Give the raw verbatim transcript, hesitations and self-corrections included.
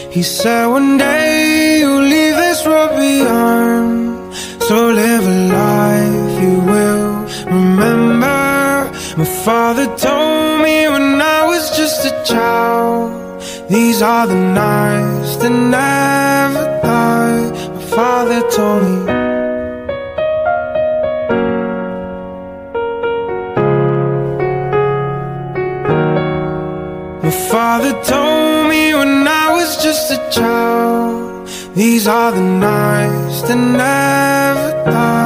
He said one day you'll leave this world behind, so live a life you will remember. My father told me when I was just a child, these are the nights that never die. My father told me. My father told me when I was just a child, these are the nights that never die.